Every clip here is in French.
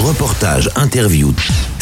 Reportage, interview,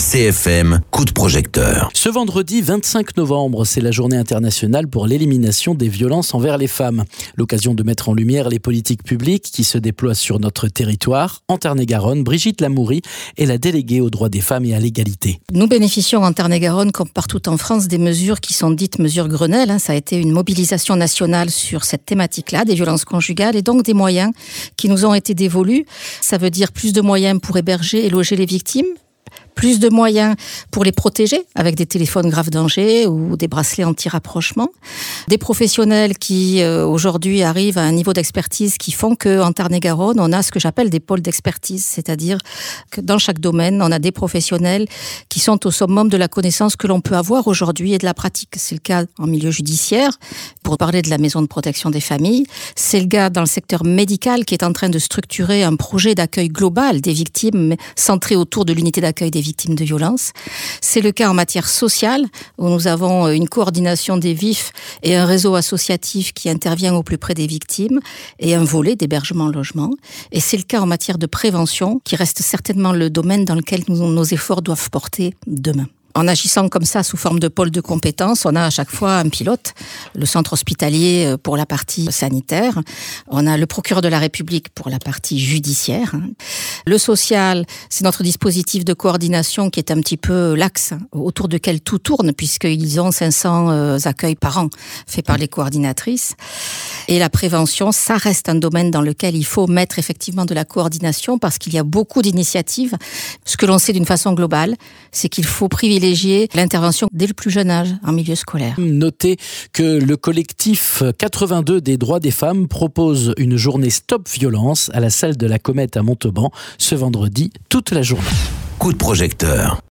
CFM, coup de projecteur. Ce vendredi 25 novembre, c'est la journée internationale pour l'élimination des violences envers les femmes. L'occasion de mettre en lumière les politiques publiques qui se déploient sur notre territoire. En Tarn-et-Garonne, Brigitte Lamoury est la déléguée aux droits des femmes et à l'égalité. Nous bénéficions en Tarn-et-Garonne, comme partout en France, des mesures qui sont dites mesures Grenelle. Ça a été une mobilisation nationale sur cette thématique-là, des violences conjugales, et donc des moyens qui nous ont été dévolus. Ça veut dire plus de moyens pour héberger et loger les victimes, plus de moyens pour les protéger avec des téléphones grave danger ou des bracelets anti-rapprochement. Des professionnels qui aujourd'hui arrivent à un niveau d'expertise qui font qu'en Tarn-et-Garonne, on a ce que j'appelle des pôles d'expertise, c'est-à-dire que dans chaque domaine, on a des professionnels qui sont au summum de la connaissance que l'on peut avoir aujourd'hui et de la pratique. C'est le cas en milieu judiciaire, pour parler de la maison de protection des familles. C'est le cas dans le secteur médical qui est en train de structurer un projet d'accueil global des victimes centré autour de l'unité d'accueil des victimes de violences. C'est le cas en matière sociale, où nous avons une coordination des VIF et un réseau associatif qui intervient au plus près des victimes, et un volet d'hébergement-logement. Et c'est le cas en matière de prévention, qui reste certainement le domaine dans lequel nos efforts doivent porter demain. En agissant comme ça, sous forme de pôle de compétences, on a à chaque fois un pilote, le centre hospitalier pour la partie sanitaire, on a le procureur de la République pour la partie judiciaire. Le social, c'est notre dispositif de coordination qui est un petit peu l'axe autour duquel tout tourne, puisqu'ils ont 500 accueils par an faits par les coordinatrices. Et la prévention, ça reste un domaine dans lequel il faut mettre effectivement de la coordination, parce qu'il y a beaucoup d'initiatives. Ce que l'on sait d'une façon globale, c'est qu'il faut privilégier l'intervention dès le plus jeune âge en milieu scolaire. Notez que le collectif 82 des droits des femmes propose une journée Stop Violence à la salle de la Comète à Montauban ce vendredi toute la journée. Coup de projecteur.